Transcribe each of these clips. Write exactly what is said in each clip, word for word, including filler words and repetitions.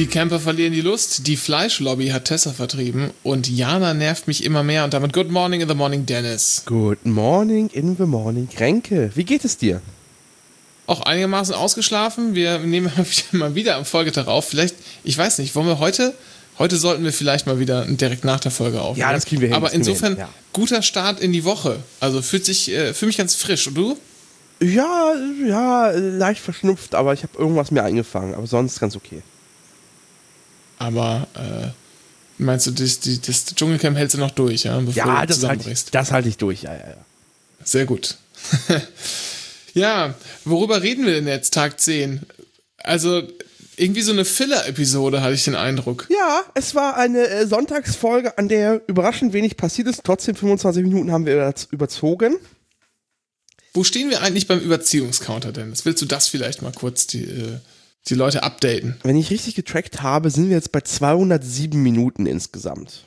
Die Camper verlieren die Lust, die Fleischlobby hat Tessa vertrieben und Jana nervt mich immer mehr und damit Good Morning in the Morning, Dennis. Good Morning in the Morning, Renke. Wie geht es dir? Auch einigermaßen ausgeschlafen. Wir nehmen mal wieder am Folgetag auf. Vielleicht, ich weiß nicht, wollen wir heute... Heute sollten wir vielleicht mal wieder direkt nach der Folge aufnehmen. Ja, das kriegen wir hin. Aber insofern, hin, ja. Guter Start in die Woche. Also fühlt sich äh, für mich ganz frisch. Und du? Ja, ja, leicht verschnupft, aber ich habe irgendwas mir eingefangen. Aber sonst ganz okay. Aber äh, meinst du, das, das Dschungelcamp hältst du noch durch, ja? Bevor ja, du das halte ich, das halt ich durch. Ja, ja, ja. Sehr gut. Ja, worüber reden wir denn jetzt, Tag zehn? Also... Irgendwie so eine Filler-Episode, hatte ich den Eindruck. Ja, es war eine äh, Sonntagsfolge, an der überraschend wenig passiert ist. Trotzdem fünfundzwanzig Minuten haben wir überzogen. Wo stehen wir eigentlich beim Überziehungscounter, Dennis? Willst du das vielleicht mal kurz die, äh, die Leute updaten? Wenn ich richtig getrackt habe, sind wir jetzt bei zweihundertsieben Minuten insgesamt.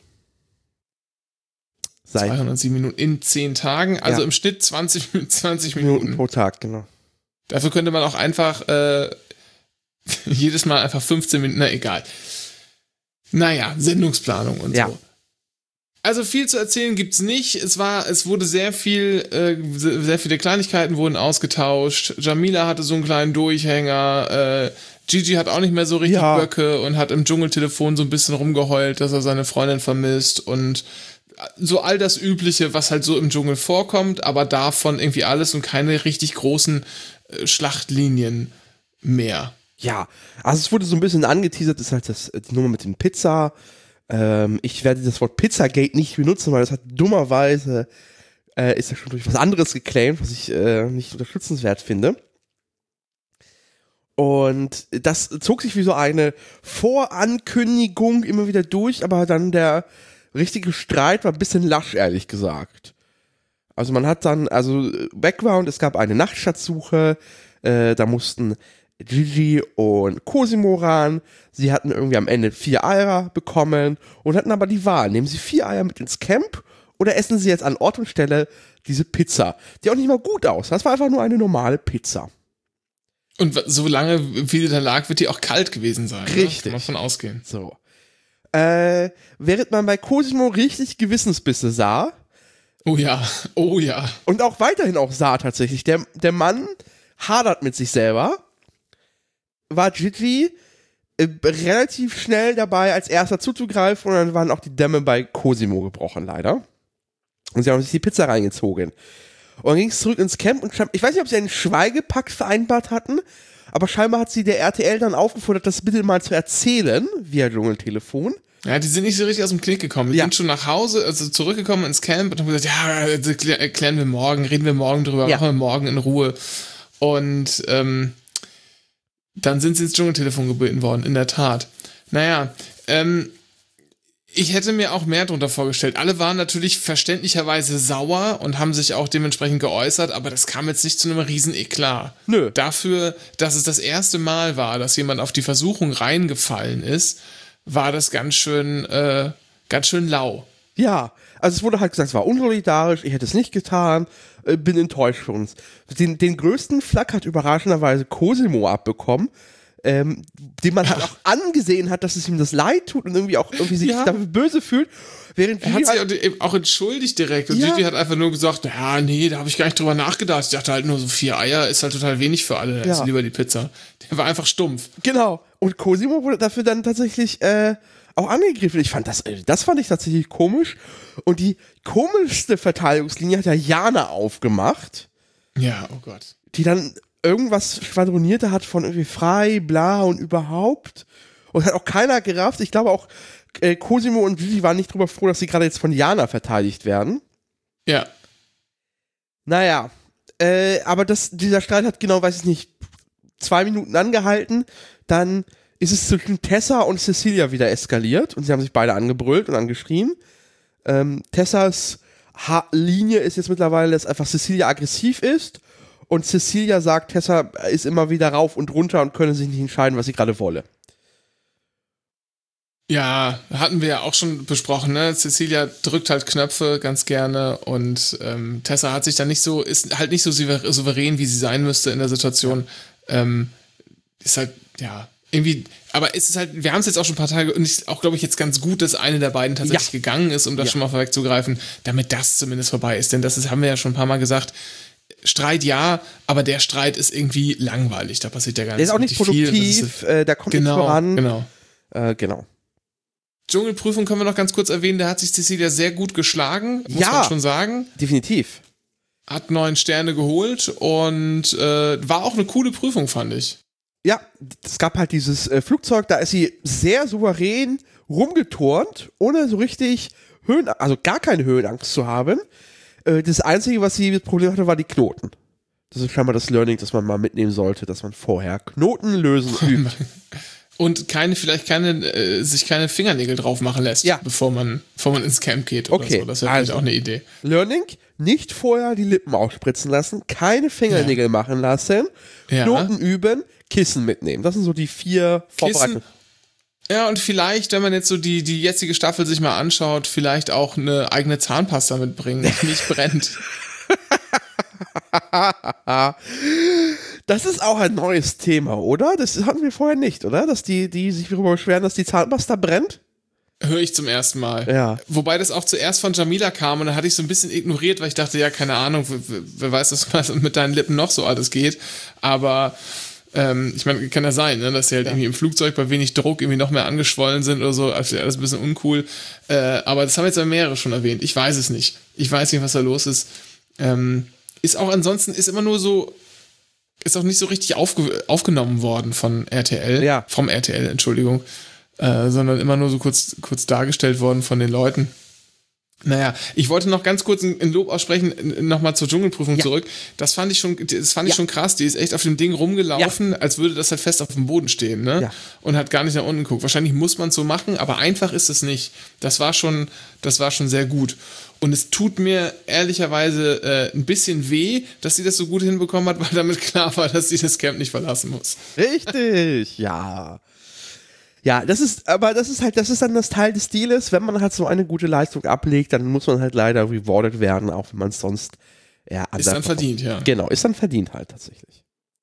Seit zweihundertsieben Minuten in zehn Tagen, also ja. Im Schnitt zwanzig, zwanzig Minuten. Minuten pro Tag, genau. Dafür könnte man auch einfach... Äh, jedes Mal einfach fünfzehn Minuten, na egal. Naja, Sendungsplanung und ja. so. Also viel zu erzählen gibt's nicht. Es war, es wurde sehr viel, äh, sehr viele Kleinigkeiten wurden ausgetauscht. Jamila hatte so einen kleinen Durchhänger. Äh, Gigi hat auch nicht mehr so richtig ja. Böcke und hat im Dschungeltelefon so ein bisschen rumgeheult, dass er seine Freundin vermisst und so all das Übliche, was halt so im Dschungel vorkommt, aber davon irgendwie alles und keine richtig großen äh, Schlachtlinien mehr. Ja, also es wurde so ein bisschen angeteasert, ist halt das, die Nummer mit dem Pizza. Ähm, ich werde das Wort Pizzagate nicht benutzen, weil das hat dummerweise, äh, ist ja schon durch was anderes geclaimt, was ich äh, nicht unterstützenswert finde. Und das zog sich wie so eine Vorankündigung immer wieder durch, aber dann der richtige Streit war ein bisschen lasch, ehrlich gesagt. Also man hat dann, also Background, es gab eine Nachtschatzsuche, äh, da mussten Gigi und Cosimo ran. Sie hatten irgendwie am Ende vier Eier bekommen und hatten aber die Wahl. Nehmen sie vier Eier mit ins Camp oder essen sie jetzt an Ort und Stelle diese Pizza, die auch nicht mal gut aussah. Das war einfach nur eine normale Pizza. Und solange wie die da lag, wird die auch kalt gewesen sein. Richtig. Ne? Kann man von ausgehen. So. Äh, während man bei Cosimo richtig Gewissensbisse sah. Oh ja, oh ja. Und auch weiterhin auch sah tatsächlich. Der, der Mann hadert mit sich selber. War Gigi äh, relativ schnell dabei, als erster zuzugreifen und dann waren auch die Dämme bei Cosimo gebrochen, leider. Und sie haben sich die Pizza reingezogen. Und dann ging es zurück ins Camp und ich weiß nicht, ob sie einen Schweigepakt vereinbart hatten, aber scheinbar hat sie der R T L dann aufgefordert, das bitte mal zu erzählen, via Dschungeltelefon. Ja, die sind nicht so richtig aus dem Knick gekommen. Die ja. sind schon nach Hause, also zurückgekommen ins Camp und haben gesagt, ja, erklären wir morgen, reden wir morgen drüber, ja. machen wir morgen in Ruhe. Und, ähm, dann sind sie ins Dschungeltelefon gebeten worden, in der Tat. Naja, ähm, ich hätte mir auch mehr drunter vorgestellt. Alle waren natürlich verständlicherweise sauer und haben sich auch dementsprechend geäußert, aber das kam jetzt nicht zu einem riesen Eklat. Nö. Dafür, dass es das erste Mal war, dass jemand auf die Versuchung reingefallen ist, war das ganz schön, äh, ganz schön lau. Ja, also es wurde halt gesagt, es war unsolidarisch, ich hätte es nicht getan, äh, bin enttäuscht von uns. Den, den größten Flack hat überraschenderweise Cosimo abbekommen, ähm, dem man halt auch angesehen hat, dass es ihm das leid tut und irgendwie auch irgendwie sich ja. dafür böse fühlt. Während er hat halt sich auch entschuldigt direkt und ja. Gigi hat einfach nur gesagt, ja, nee, da habe ich gar nicht drüber nachgedacht. Ich dachte halt nur, so vier Eier ist halt total wenig für alle, ja. ist lieber die Pizza. Der war einfach stumpf. Genau. Und Cosimo wurde dafür dann tatsächlich äh, auch angegriffen. Ich fand das, das fand ich tatsächlich komisch. Und die komischste Verteidigungslinie hat ja Jana aufgemacht. Ja, oh Gott. Die dann irgendwas schwadronierte hat von irgendwie frei, bla und überhaupt. Und hat auch keiner gerafft. Ich glaube auch, äh, Cosimo und Gigi waren nicht drüber froh, dass sie gerade jetzt von Jana verteidigt werden. Ja. Naja. Äh, aber das, dieser Streit hat genau, weiß ich nicht, zwei Minuten angehalten. Dann ist es zwischen Tessa und Cecilia wieder eskaliert und sie haben sich beide angebrüllt und angeschrien. Ähm, Tessas ha- Linie ist jetzt mittlerweile, dass einfach Cecilia aggressiv ist und Cecilia sagt, Tessa ist immer wieder rauf und runter und könne sich nicht entscheiden, was sie gerade wolle. Ja, hatten wir ja auch schon besprochen, ne? Cecilia drückt halt Knöpfe ganz gerne und ähm, Tessa hat sich dann nicht so, ist halt nicht so souverän, wie sie sein müsste in der Situation. Ähm, ist halt, ja, irgendwie, aber es ist halt, wir haben es jetzt auch schon ein paar Tage und ist auch, glaube ich, jetzt ganz gut, dass eine der beiden tatsächlich ja. gegangen ist, um das ja. schon mal vorwegzugreifen, damit das zumindest vorbei ist. Denn das ist, haben wir ja schon ein paar Mal gesagt, Streit ja, aber der Streit ist irgendwie langweilig, da passiert ja gar nichts. Der ist auch nicht produktiv, ist, äh, da kommt genau, nichts voran. Genau, äh, genau. Dschungelprüfung können wir noch ganz kurz erwähnen, da hat sich Cecilia sehr gut geschlagen, muss ja, man schon sagen. Definitiv. Hat neun Sterne geholt und äh, war auch eine coole Prüfung, fand ich. Ja, es gab halt dieses äh, Flugzeug, da ist sie sehr souverän rumgeturnt, ohne so richtig Höhen, also gar keine Höhenangst zu haben. Äh, das Einzige, was sie das Problem hatte, war die Knoten. Das ist scheinbar das Learning, das man mal mitnehmen sollte, dass man vorher Knoten lösen übt. Und keine, vielleicht keine, äh, sich keine Fingernägel drauf machen lässt, ja. bevor man, bevor man ins Camp geht oder okay. so. Das wäre also, vielleicht auch eine Idee. Learning, nicht vorher die Lippen ausspritzen lassen, keine Fingernägel ja. machen lassen, ja. Knoten üben, Kissen mitnehmen. Das sind so die vier Vorbereitungen. Ja, und vielleicht, wenn man jetzt so die, die jetzige Staffel sich mal anschaut, vielleicht auch eine eigene Zahnpasta mitbringen, die nicht brennt. Das ist auch ein neues Thema, oder? Das hatten wir vorher nicht, oder? Dass die, die sich darüber beschweren, dass die Zahnpasta brennt? Höre ich zum ersten Mal. Ja. Wobei das auch zuerst von Jamila kam und dann hatte ich so ein bisschen ignoriert, weil ich dachte, ja, keine Ahnung, wer weiß, was mit deinen Lippen noch so alles geht. Aber ähm, ich meine, kann ja sein, ne, dass sie halt ja. irgendwie im Flugzeug bei wenig Druck irgendwie noch mehr angeschwollen sind oder so. Also alles ein bisschen uncool. Äh, aber das haben jetzt ja mehrere schon erwähnt. Ich weiß es nicht. Ich weiß nicht, was da los ist. Ähm, ist auch ansonsten, ist immer nur so, ist auch nicht so richtig aufge- aufgenommen worden von R T L. Ja. Vom R T L, Entschuldigung. Äh, sondern immer nur so kurz, kurz dargestellt worden von den Leuten. Naja, ich wollte noch ganz kurz ein, ein Lob aussprechen, nochmal zur Dschungelprüfung ja. zurück. Das fand ich schon, das fand ich ja. schon krass. Die ist echt auf dem Ding rumgelaufen, ja. als würde das halt fest auf dem Boden stehen, ne? Ja. Und hat gar nicht nach unten geguckt. Wahrscheinlich muss man es so machen, aber einfach ist es nicht. Das war schon, das war schon sehr gut. Und es tut mir ehrlicherweise äh, ein bisschen weh, dass sie das so gut hinbekommen hat, weil damit klar war, dass sie das Camp nicht verlassen muss. Richtig, ja. Ja, das ist, aber das ist halt, das ist dann das Teil des Deals. Wenn man halt so eine gute Leistung ablegt, dann muss man halt leider rewarded werden, auch wenn man es sonst ja, ist dann verdient, ja. Genau, ist dann verdient halt tatsächlich.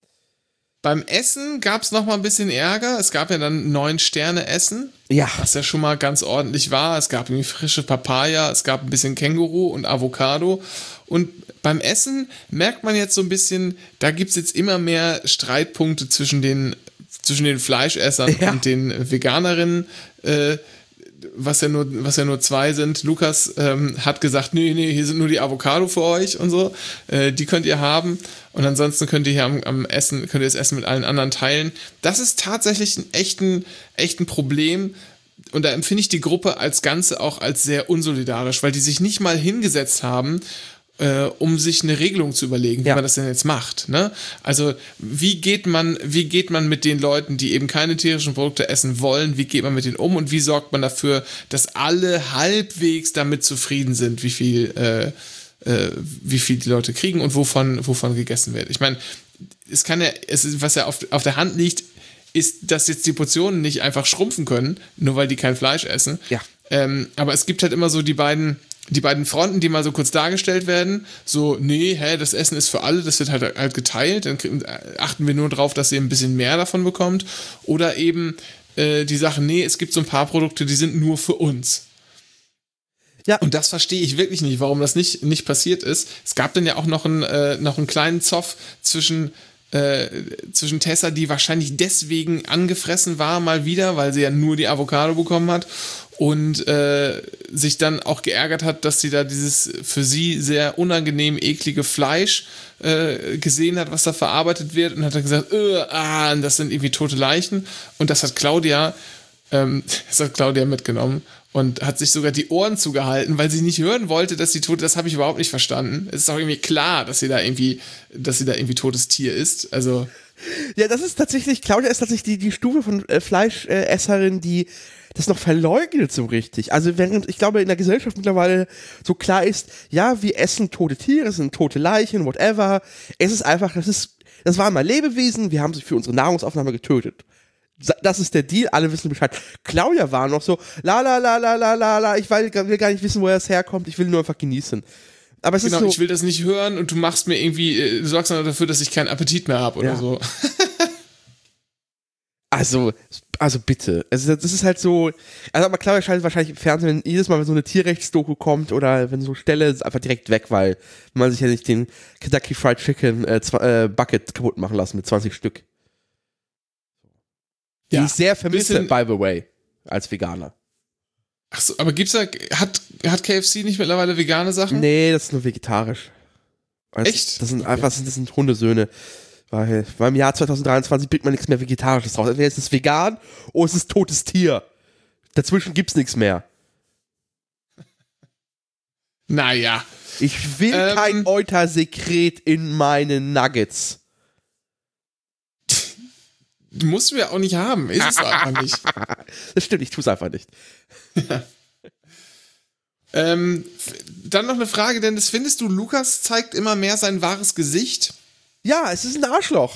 Beim Essen gab es noch mal ein bisschen Ärger. Es gab ja dann neun Sterne Essen, ja. was ja schon mal ganz ordentlich war. Es gab irgendwie frische Papaya, es gab ein bisschen Känguru und Avocado. Und beim Essen merkt man jetzt so ein bisschen, da gibt es jetzt immer mehr Streitpunkte zwischen den zwischen den Fleischessern ja. und den Veganerinnen, äh, was ja nur, was ja nur zwei sind. Lukas ähm, hat gesagt, nee, nee, hier sind nur die Avocado für euch und so. Äh, die könnt ihr haben. Und ansonsten könnt ihr hier am, am Essen, könnt ihr das Essen mit allen anderen teilen. Das ist tatsächlich ein echten, echten Problem. Und da empfinde ich die Gruppe als Ganze auch als sehr unsolidarisch, weil die sich nicht mal hingesetzt haben, Äh, um sich eine Regelung zu überlegen, wie ja. man das denn jetzt macht. Ne? Also wie geht man, wie geht man mit den Leuten, die eben keine tierischen Produkte essen wollen, wie geht man mit denen um und wie sorgt man dafür, dass alle halbwegs damit zufrieden sind, wie viel, äh, äh, wie viel die Leute kriegen und wovon, wovon gegessen wird. Ich meine, es kann ja, es ist, was ja auf, auf der Hand liegt, ist, dass jetzt die Portionen nicht einfach schrumpfen können, nur weil die kein Fleisch essen. Ja. Ähm, aber es gibt halt immer so die beiden die beiden Fronten, die mal so kurz dargestellt werden, so, nee, hä, das Essen ist für alle, das wird halt, halt geteilt, dann achten wir nur drauf, dass ihr ein bisschen mehr davon bekommt, oder eben äh, die Sache, nee, es gibt so ein paar Produkte, die sind nur für uns. Ja. Und das verstehe ich wirklich nicht, warum das nicht, nicht passiert ist. Es gab dann ja auch noch einen, äh, noch einen kleinen Zoff zwischen Äh, zwischen Tessa, die wahrscheinlich deswegen angefressen war, mal wieder, weil sie ja nur die Avocado bekommen hat und äh, sich dann auch geärgert hat, dass sie da dieses für sie sehr unangenehm eklige Fleisch äh, gesehen hat, was da verarbeitet wird, und hat dann gesagt, äh, ah, das sind irgendwie tote Leichen, und das hat Claudia ähm, das hat Claudia mitgenommen und hat sich sogar die Ohren zugehalten, weil sie nicht hören wollte, dass sie tot, das habe ich überhaupt nicht verstanden. Es ist auch irgendwie klar, dass sie da irgendwie, dass sie da irgendwie totes Tier ist. Also. Ja, das ist tatsächlich, Claudia ist tatsächlich die, die Stufe von äh, Fleischesserin, die das noch verleugnet so richtig. Also während, ich glaube, in der Gesellschaft mittlerweile so klar ist, ja, wir essen tote Tiere, es sind tote Leichen, whatever. Es ist einfach, das ist, das waren mal Lebewesen, wir haben sie für unsere Nahrungsaufnahme getötet. Das ist der Deal, alle wissen Bescheid. Claudia war noch so, la la la la la la la, ich will, will gar nicht wissen, woher es herkommt, ich will nur einfach genießen. Aber es genau, ist so, ich will das nicht hören und du machst mir irgendwie, du sorgst dann dafür, dass ich keinen Appetit mehr habe oder ja. so. Also, also bitte. Also das ist halt so, also aber klar, schaltet wahrscheinlich im Fernsehen, wenn jedes Mal, wenn so eine Tierrechtsdoku kommt oder wenn so Stelle, ist einfach direkt weg, weil man sich ja nicht den Kentucky Fried Chicken äh, zwei, äh, Bucket kaputt machen lassen mit zwanzig Stück. Die Ja, ich sehr vermisse, bisschen- by the way, als Veganer. Achso, aber gibt's da, hat, hat K F C nicht mittlerweile vegane Sachen? Nee, das ist nur vegetarisch. Das, Echt? Das sind einfach, das sind, das sind Hundesöhne. Weil, weil im Jahr zwanzig dreiundzwanzig bringt man nichts mehr Vegetarisches raus. Entweder ist es vegan oder es ist totes Tier. Dazwischen gibt's nichts mehr. Naja. Ich will Ähm. kein Eutersekret in meinen Nuggets. Musst du ja auch nicht haben. Ist es einfach nicht. Das stimmt, ich tue es einfach nicht. Ähm, f- dann noch eine Frage, Dennis. Findest du, Lukas zeigt immer mehr sein wahres Gesicht? Ja, es ist ein Arschloch.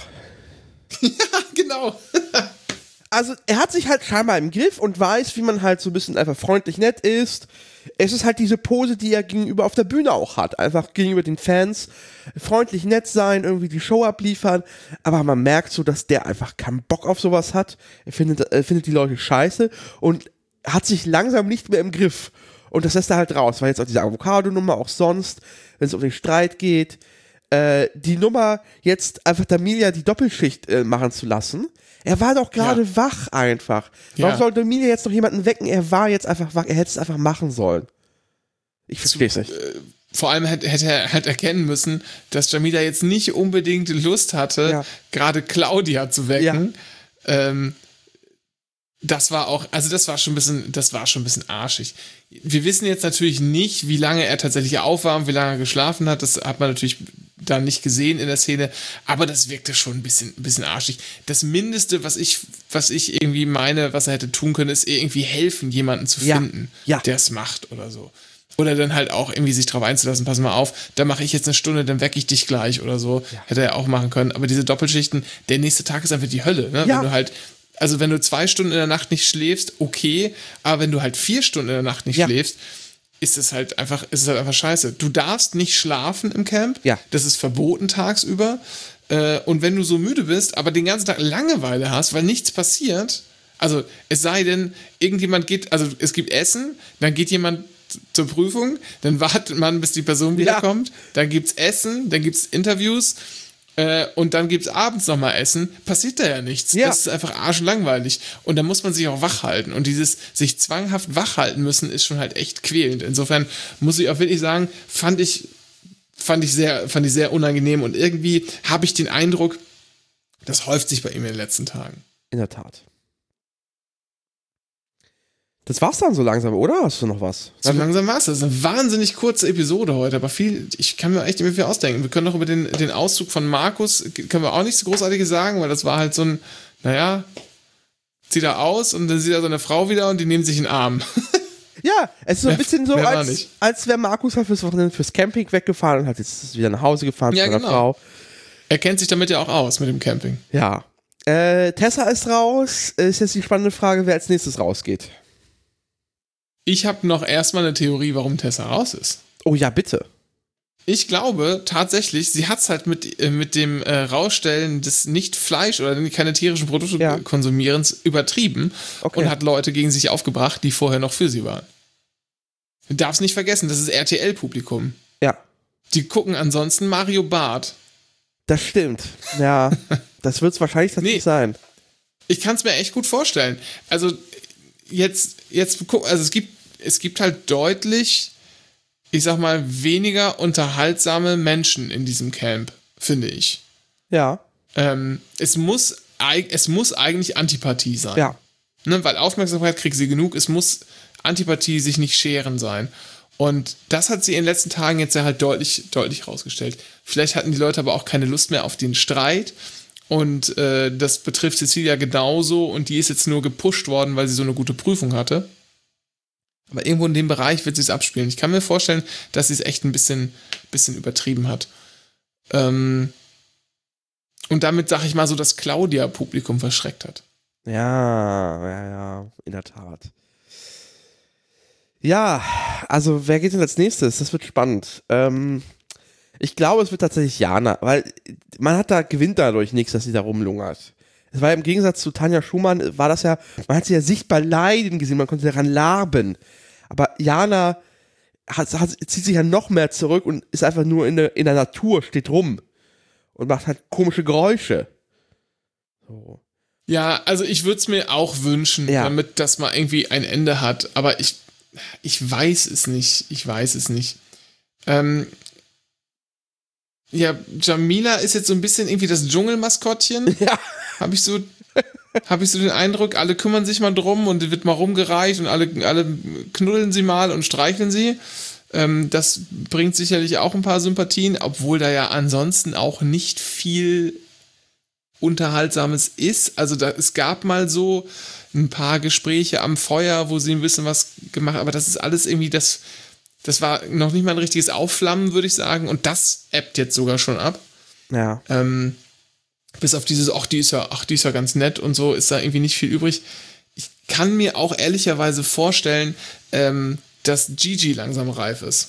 Genau. Also, er hat sich halt scheinbar im Griff und weiß, wie man halt so ein bisschen einfach freundlich nett ist. Es ist halt diese Pose, die er gegenüber auf der Bühne auch hat. Einfach gegenüber den Fans freundlich nett sein, irgendwie die Show abliefern. Aber man merkt so, dass der einfach keinen Bock auf sowas hat. Er findet, er findet die Leute scheiße und hat sich langsam nicht mehr im Griff. Und das lässt er halt raus, weil jetzt auch diese Avocado-Nummer, auch sonst, wenn es um den Streit geht, äh, die Nummer jetzt einfach D'Amelia die Doppelschicht äh, machen zu lassen. Er war doch gerade Ja. wach einfach. Warum Ja. soll D'Amelia jetzt noch jemanden wecken? Er war jetzt einfach wach. Er hätte es einfach machen sollen. Ich verstehe es nicht. Vor allem hätte, hätte er halt erkennen müssen, dass Jamila jetzt nicht unbedingt Lust hatte, Ja. gerade Claudia zu wecken. Ähm, das war auch, also das war schon ein bisschen, das war schon ein bisschen arschig. Wir wissen jetzt natürlich nicht, wie lange er tatsächlich auf war und wie lange er geschlafen hat. Das hat man natürlich dann nicht gesehen in der Szene, aber das wirkte schon ein bisschen, ein bisschen arschig. Das Mindeste, was ich, was ich irgendwie meine, was er hätte tun können, ist irgendwie helfen, jemanden zu Ja. finden, Ja. der es macht oder so. Oder dann halt auch irgendwie sich drauf einzulassen, pass mal auf, da mache ich jetzt eine Stunde, dann wecke ich dich gleich oder so. Ja. Hätte er auch machen können. Aber diese Doppelschichten, der nächste Tag ist einfach die Hölle, ne? Ja. Wenn du halt, also wenn du zwei Stunden in der Nacht nicht schläfst, okay, aber wenn du halt vier Stunden in der Nacht nicht Ja. schläfst, ist es halt einfach, ist es halt einfach scheiße. Du darfst nicht schlafen im Camp. Ja. Das ist verboten tagsüber. Äh, und wenn du so müde bist, aber den ganzen Tag Langeweile hast, weil nichts passiert, also es sei denn, irgendjemand geht, also es gibt Essen, dann geht jemand zur Prüfung, dann wartet man, bis die Person wiederkommt, dann gibt's Essen, dann gibt's Interviews äh, und dann gibt's abends nochmal Essen, passiert da ja nichts. Ja. Das ist einfach arschlangweilig. Und da muss man sich auch wach halten. Und dieses sich zwanghaft wach halten müssen, ist schon halt echt quälend. Insofern muss ich auch wirklich sagen, fand ich, fand ich sehr, fand ich sehr unangenehm und irgendwie habe ich den Eindruck, das häuft sich bei ihm in den letzten Tagen. In der Tat. Das war's dann so langsam, oder? Hast du noch was? So langsam war es. Das ist eine wahnsinnig kurze Episode heute, aber viel, ich kann mir echt nicht mehr viel ausdenken. Wir können noch über den, den Auszug von Markus, können wir auch nichts Großartiges sagen, weil das war halt so ein, naja, zieht er aus und dann sieht er seine Frau wieder und die nehmen sich in den Arm. Ja, es ist so ein Mehr- bisschen so, mehr war als, nicht. als wäre Markus halt fürs Wochenende fürs Camping weggefahren und hat jetzt wieder nach Hause gefahren Ja, zu seiner genau. Frau. Er kennt sich damit ja auch aus, mit dem Camping. Ja. Äh, Tessa ist raus. Ist jetzt die spannende Frage, wer als nächstes rausgeht. Ich habe noch erstmal eine Theorie, warum Tessa raus ist. Oh ja, bitte. Ich glaube tatsächlich, sie hat es halt mit, äh, mit dem äh, Rausstellen des Nicht-Fleisch- oder keine tierischen Produkte Ja. konsumierens übertrieben Okay. und hat Leute gegen sich aufgebracht, die vorher noch für sie waren. Du darfst nicht vergessen, das ist R T L-Publikum. Ja, Die gucken ansonsten Mario Barth. das stimmt. Ja, das wird es wahrscheinlich tatsächlich Nee. sein. Ich kann es mir echt gut vorstellen. Also jetzt, jetzt guck, also es gibt, es gibt halt deutlich, ich sag mal, weniger unterhaltsame Menschen in diesem Camp, finde ich. Ja, Ähm, es muss, eig- es muss eigentlich Antipathie sein. ja. Ne, weil Aufmerksamkeit kriegt sie genug, es muss Antipathie sich nicht scheren sein. Und das hat sie in den letzten Tagen jetzt ja halt deutlich, deutlich rausgestellt. Vielleicht hatten die Leute aber auch keine Lust mehr auf den Streit. Und äh, das betrifft Cecilia genauso. Und die ist jetzt nur gepusht worden, weil sie so eine gute Prüfung hatte. Aber irgendwo in dem Bereich wird sie es abspielen. Ich kann mir vorstellen, dass sie es echt ein bisschen, bisschen übertrieben hat. Ähm, und damit, sag ich mal, so das Claudia-Publikum verschreckt hat. Ja, ja, ja, in der Tat. Ja, also wer geht denn als nächstes? Das wird spannend. Ähm, ich glaube, es wird tatsächlich Jana, weil man hat da, gewinnt dadurch nichts, dass sie da rumlungert. es war ja im Gegensatz zu Tanja Schumann, war das ja, man hat sie ja sichtbar leiden gesehen, man konnte daran laben. Aber Jana hat, hat, zieht sich ja noch mehr zurück und ist einfach nur in der, in der Natur, steht rum und macht halt komische Geräusche. So. Ja, also ich würde es mir auch wünschen, Ja. damit das mal irgendwie ein Ende hat, aber ich, ich weiß es nicht, ich weiß es nicht. Ähm, ja, Jamila ist jetzt so ein bisschen irgendwie das Dschungelmaskottchen, Ja. habe ich so... Habe ich so den Eindruck, alle kümmern sich mal drum und wird mal rumgereicht und alle, alle knuddeln sie mal und streicheln sie. Ähm, das bringt sicherlich auch ein paar Sympathien, obwohl da ja ansonsten auch nicht viel Unterhaltsames ist. Also da, es gab mal so ein paar Gespräche am Feuer, wo sie ein bisschen was gemacht haben, aber das ist alles irgendwie, das, das war noch nicht mal ein richtiges Aufflammen, würde ich sagen. Und das ebbt jetzt sogar schon ab. Ja. Ähm, Bis auf dieses, ach, die ist ja, ach, die ist ja ganz nett und so, ist da irgendwie nicht viel übrig. Ich kann mir auch ehrlicherweise vorstellen, ähm, dass Gigi langsam reif ist.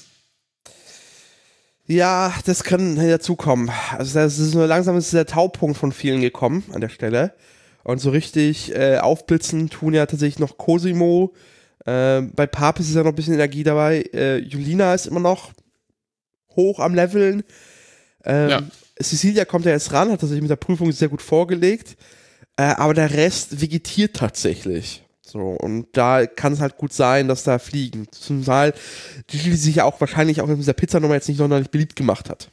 Ja, das kann dazukommen. Also das ist nur langsam ist der Taupunkt von vielen gekommen an der Stelle. Und so richtig äh, aufblitzen tun ja tatsächlich noch Cosimo. Äh, bei Papis ist ja noch ein bisschen Energie dabei. Äh, Julina ist immer noch hoch am Leveln. Ähm, Ja. Cecilia kommt ja jetzt ran, hat tatsächlich mit der Prüfung sehr gut vorgelegt, äh, aber der Rest vegetiert tatsächlich. So, und da kann es halt gut sein, dass da fliegen. Zum Teil, die, die sich ja auch wahrscheinlich auch mit dieser Pizzanummer jetzt nicht sonderlich beliebt gemacht hat.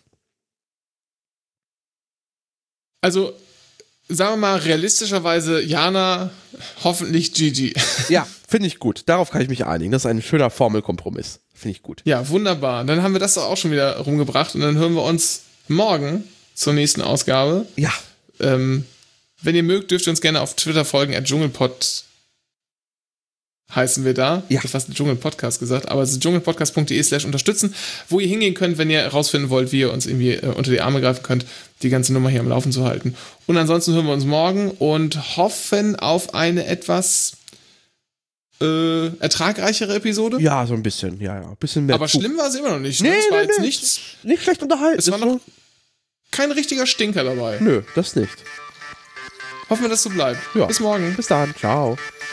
Also, sagen wir mal, realistischerweise Jana, hoffentlich Gigi. Ja, finde ich gut. Darauf kann ich mich einigen. Das ist ein schöner Formelkompromiss. Finde ich gut. Ja, wunderbar. Dann haben wir das doch auch schon wieder rumgebracht und dann hören wir uns morgen zur nächsten Ausgabe. Ja. Ähm, wenn ihr mögt, dürft ihr uns gerne auf Twitter folgen, at Dschungelpod heißen wir da. Ja. Ich habe fast Dschungelpodcast gesagt, aber es ist dschungelpodcast.de slash unterstützen, wo ihr hingehen könnt, wenn ihr herausfinden wollt, wie ihr uns irgendwie äh, unter die Arme greifen könnt, die ganze Nummer hier am Laufen zu halten. Und ansonsten hören wir uns morgen und hoffen auf eine etwas äh, ertragreichere Episode. Ja, so ein bisschen. Ja, ja. Ein bisschen mehr. Aber Zug. schlimm war es immer noch nicht. Ne? Nee, es war nee, jetzt nee. nichts. Nicht schlecht unterhalten. Es war Das noch kein richtiger Stinker dabei. Nö, das nicht. Hoffen wir, dass so bleibt. Ja. Bis morgen. Bis dann. Ciao.